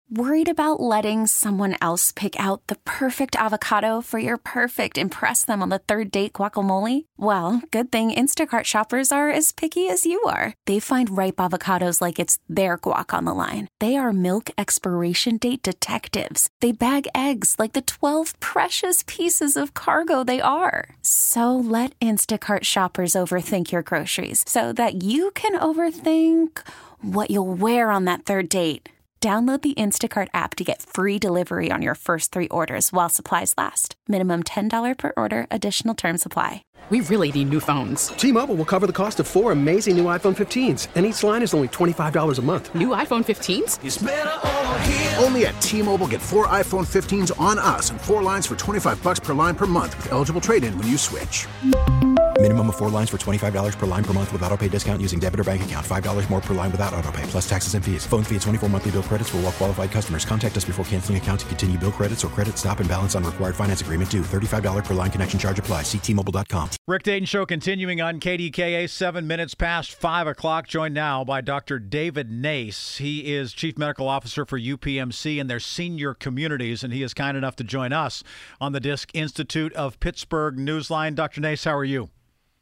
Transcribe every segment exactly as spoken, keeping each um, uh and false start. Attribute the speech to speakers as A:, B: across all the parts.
A: Worried about letting someone else pick out the perfect avocado for your perfect impress them on the third date guacamole? Well, good thing Instacart shoppers are as picky as you are. They find ripe avocados like it's their guac on the line. They are milk expiration date detectives. They bag eggs like the twelve precious pieces of cargo they are. So let Instacart shoppers overthink your groceries so that you can overthink what you'll wear on that third date. Download the Instacart app to get free delivery on your first three orders while supplies last. Minimum ten dollars per order. Additional terms apply.
B: We really need new phones.
C: T-Mobile will cover the cost of four amazing new iPhone fifteens, and each line is only twenty-five dollars a month.
B: New iPhone fifteens?
D: It's better over here.
E: Only at T-Mobile, get four iPhone fifteens on us and four lines for twenty-five dollars per line per month with eligible trade-in when you switch.
F: Minimum of four lines for twenty-five dollars per line per month with autopay discount using debit or bank account. five dollars more per line without autopay, plus taxes and fees. Phone fee at twenty-four monthly bill credits for well-qualified customers. Contact us before canceling account to continue bill credits or credit stop and balance on required finance agreement due. thirty-five dollars per line connection charge applies. See T Mobile dot com.
G: Rick Dayton Show continuing on K D K A, seven minutes past five o'clock. Joined now by Doctor David Nace. He is Chief Medical Officer for U P M C and their senior communities, and he is kind enough to join us on the Disc Institute of Pittsburgh Newsline. Doctor Nace, how are you?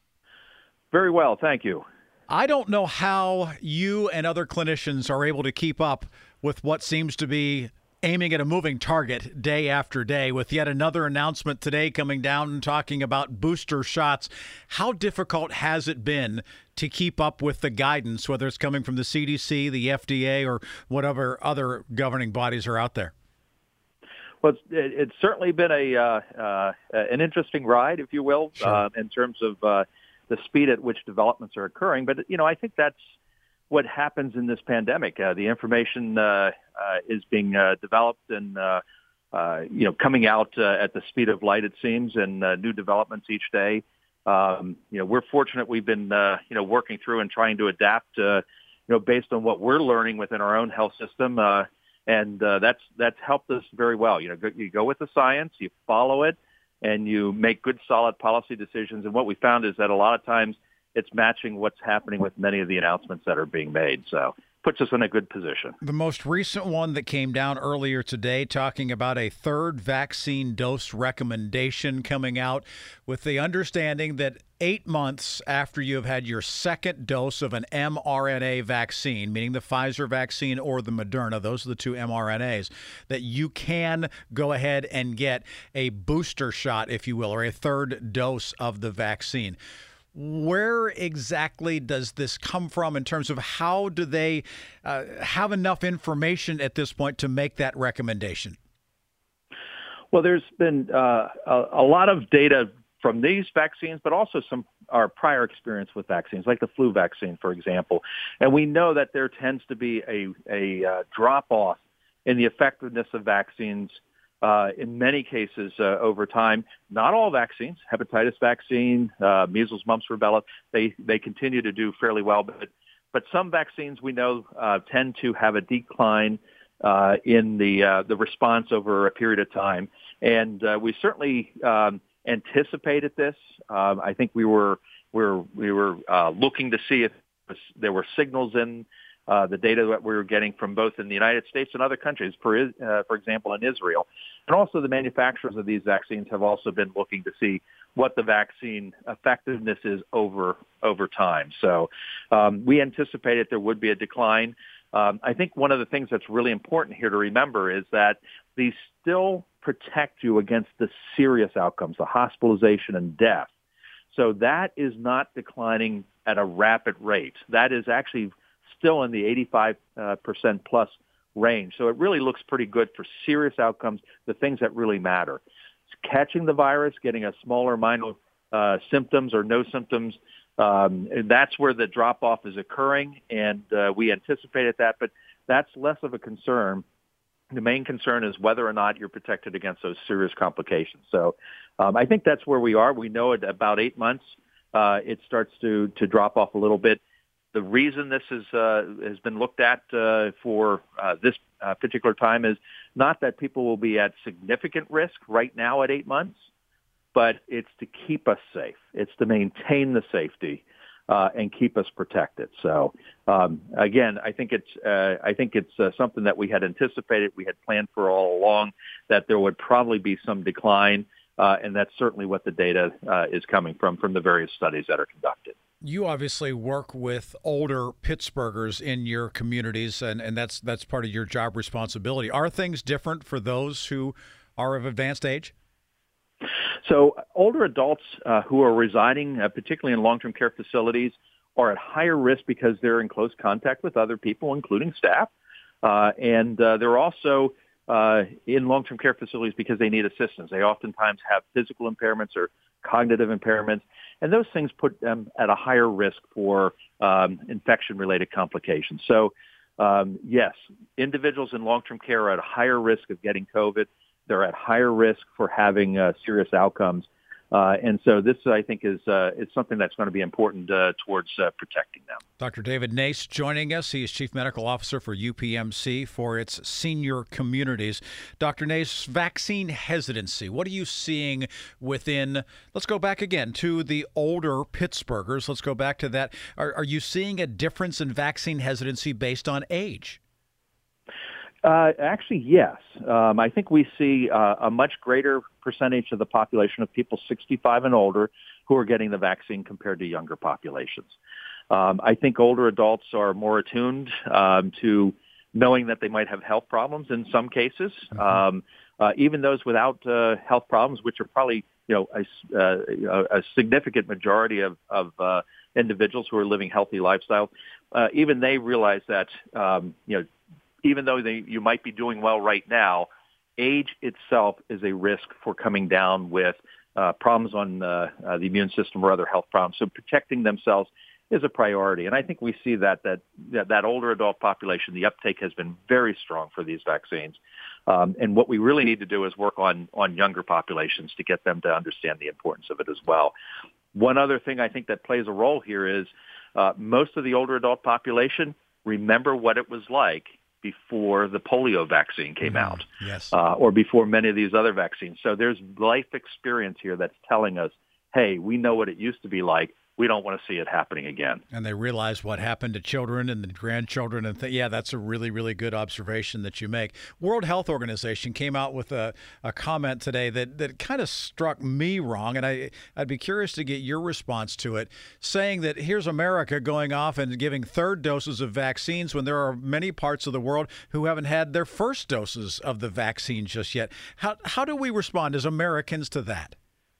H: Very well, thank you.
G: I don't know how you and other clinicians are able to keep up with what seems to be aiming at a moving target day after day, with yet another announcement today coming down and talking about booster shots. How difficult has it been to keep up with the guidance, whether it's coming from the C D C, the F D A, or whatever other governing bodies are out there?
H: Well, it's, it's certainly been a uh, uh, an interesting ride, if you will,
G: Sure.
H: uh, in terms of uh, the speed at which developments are occurring. But, you know, I think that's what happens in this pandemic. Uh, the information uh, uh, is being uh, developed and, uh, uh, you know, coming out uh, at the speed of light, it seems, and uh, new developments each day. Um, you know, we're fortunate we've been, uh, you know, working through and trying to adapt, uh, you know, based on what we're learning within our own health system. Uh, and uh, that's that's helped us very well. You know, go, you go with the science, you follow it, and you make good, solid policy decisions. And what we found is that a lot of times it's matching what's happening with many of the announcements that are being made. So puts us in a good position.
G: The most recent one that came down earlier today, talking about a third vaccine dose recommendation coming out with the understanding that eight months after you have had your second dose of an mRNA vaccine, meaning the Pfizer vaccine or the Moderna, those are the two mRNAs, that you can go ahead and get a booster shot, if you will, or a third dose of the vaccine. Where exactly does this come from in terms of how do they uh, have enough information at this point to make that recommendation?
H: Well, there's been uh, a, a lot of data from these vaccines, but also some our prior experience with vaccines, like the flu vaccine, for example. And we know that there tends to be a, a uh, drop-off in the effectiveness of vaccines Uh, in many cases uh, over time. Not all vaccines, hepatitis vaccine, uh, measles, mumps, rubella, they, they continue to do fairly well. But, but some vaccines we know uh, tend to have a decline uh, in the, uh, the response over a period of time. And uh, we certainly um, anticipated this. Uh, I think we were, we were, we were uh, looking to see if there were signals in Uh, the data that we were getting from both in the United States and other countries, for, uh, for example, in Israel. And also the manufacturers of these vaccines have also been looking to see what the vaccine effectiveness is over over time. So um, we anticipated there would be a decline. Um, I think one of the things that's really important here to remember is that these still protect you against the serious outcomes, the hospitalization and death. So that is not declining at a rapid rate. That is actually still in the eighty-five percent plus range. So it really looks pretty good for serious outcomes, the things that really matter. It's catching the virus, getting a smaller minor uh, symptoms or no symptoms. Um, and that's where the drop-off is occurring, and uh, we anticipated that, but that's less of a concern. The main concern is whether or not you're protected against those serious complications. So um, I think that's where we are. We know at about eight months uh, it starts to, to drop off a little bit. The reason this is, uh, has been looked at uh, for uh, this uh, particular time is not that people will be at significant risk right now at eight months, but it's to keep us safe. It's to maintain the safety uh, and keep us protected. So um, again, I think it's uh, I think it's uh, something that we had anticipated, we had planned for all along, that there would probably be some decline, uh, and that's certainly what the data uh, is coming from from the various studies that are conducted.
G: You obviously work with older Pittsburghers in your communities, and, and that's that's part of your job responsibility. Are things different for those who are of advanced age?
H: So older adults uh, who are residing, uh, particularly in long-term care facilities, are at higher risk because they're in close contact with other people, including staff. Uh, and uh, they're also uh, in long-term care facilities because they need assistance. They oftentimes have physical impairments or cognitive impairments, and those things put them at a higher risk for um, infection-related complications. So, um, yes, individuals in long-term care are at a higher risk of getting COVID. They're at higher risk for having uh, serious outcomes. Uh, and so this, I think, is uh, is something that's going to be important uh, towards uh, protecting them.
G: Doctor David Nace joining us. He is Chief Medical Officer for U P M C for its senior communities. Doctor Nace, vaccine hesitancy. What are you seeing within, let's go back again to the older Pittsburghers. Let's go back to that. Are, are you seeing a difference in vaccine hesitancy based on age?
H: Uh, actually, yes. Um, I think we see uh, a much greater percentage of the population of people sixty-five and older who are getting the vaccine compared to younger populations. Um, I think older adults are more attuned um, to knowing that they might have health problems in some cases. Mm-hmm. Um, uh, even those without uh, health problems, which are probably you know a, uh, a significant majority of, of uh, individuals who are living healthy lifestyles, uh, even they realize that um, you know. Even though they, you might be doing well right now, age itself is a risk for coming down with uh, problems on uh, uh, the immune system or other health problems. So protecting themselves is a priority. And I think we see that that that, that older adult population, the uptake has been very strong for these vaccines. Um, and what we really need to do is work on, on younger populations to get them to understand the importance of it as well. One other thing I think that plays a role here is uh, most of the older adult population remember what it was like before the polio vaccine came mm, out,
G: yes,
H: uh, or before many of these other vaccines. So there's life experience here that's telling us, hey, we know what it used to be like. We don't want to see it happening again.
G: And they realize what happened to children and the grandchildren. And th- yeah, that's a really, really good observation that you make. World Health Organization came out with a, a comment today that, that kind of struck me wrong. And I, I'd be curious to get your response to it, saying that here's America going off and giving third doses of vaccines when there are many parts of the world who haven't had their first doses of the vaccine just yet. How, how do we respond as Americans to that?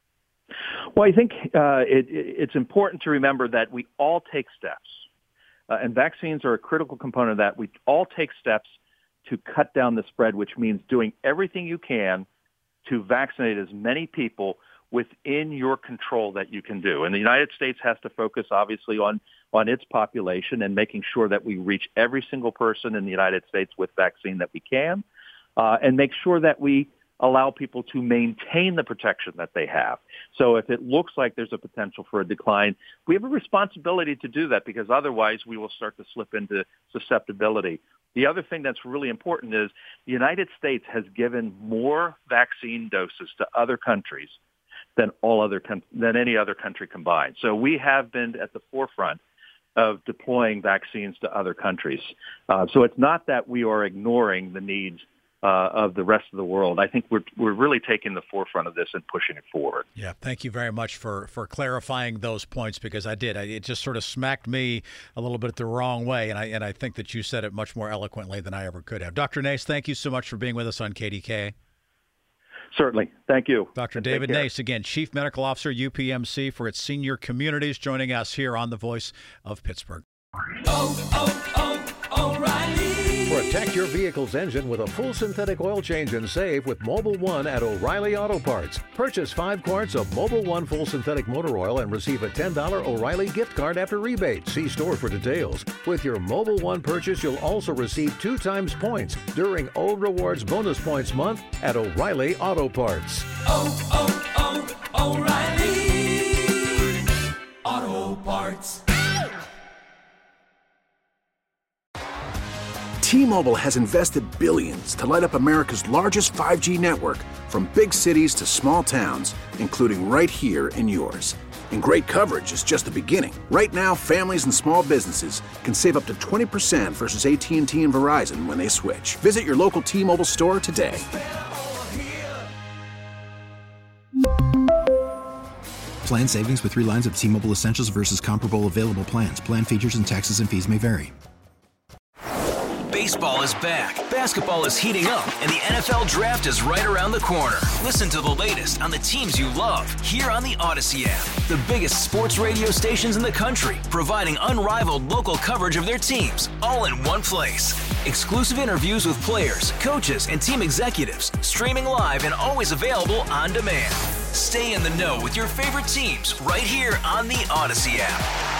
H: Well, I think uh, it, it's important to remember that we all take steps, uh, and vaccines are a critical component of that. We all take steps to cut down the spread, which means doing everything you can to vaccinate as many people within your control that you can do. And the United States has to focus, obviously, on, on its population and making sure that we reach every single person in the United States with vaccine that we can, uh, and make sure that we allow people to maintain the protection that they have. So if it looks like there's a potential for a decline, we have a responsibility to do that, because otherwise we will start to slip into susceptibility. The other thing that's really important is the United States has given more vaccine doses to other countries than all other than any other country combined. So we have been at the forefront of deploying vaccines to other countries. Uh, so it's not that we are ignoring the needs Uh, of the rest of the world. I think we're we're really taking the forefront of this and pushing it forward.
G: Yeah, thank you very much for, for clarifying those points, because I did. I, it just sort of smacked me a little bit the wrong way, and I and I think that you said it much more eloquently than I ever could have. Doctor Nace, thank you so much for being with us on K D K.
H: Certainly. Thank you.
G: Doctor David Nace, again, Chief Medical Officer, U P M C for its senior communities, joining us here on The Voice of Pittsburgh.
D: Oh, oh, oh, O'Reilly.
I: Protect your vehicle's engine with a full synthetic oil change and save with Mobil one at O'Reilly Auto Parts. Purchase five quarts of Mobil one full synthetic motor oil and receive a ten dollars O'Reilly gift card after rebate. See store for details. With your Mobil one purchase, you'll also receive two times points during O Rewards Bonus Points Month at O'Reilly Auto Parts.
D: Oh, oh, oh, O'Reilly Auto Parts.
E: T-Mobile has invested billions to light up America's largest five G network, from big cities to small towns, including right here in yours. And great coverage is just the beginning. Right now, families and small businesses can save up to twenty percent versus A T and T and Verizon when they switch. Visit your local T-Mobile store today.
F: Plan savings with three lines of T-Mobile Essentials versus comparable available plans. Plan features and taxes and fees may vary.
J: Baseball is back, basketball is heating up, and the N F L Draft is right around the corner. Listen to the latest on the teams you love here on the Odyssey app. The biggest sports radio stations in the country, providing unrivaled local coverage of their teams, all in one place. Exclusive interviews with players, coaches, and team executives, streaming live and always available on demand. Stay in the know with your favorite teams right here on the Odyssey app.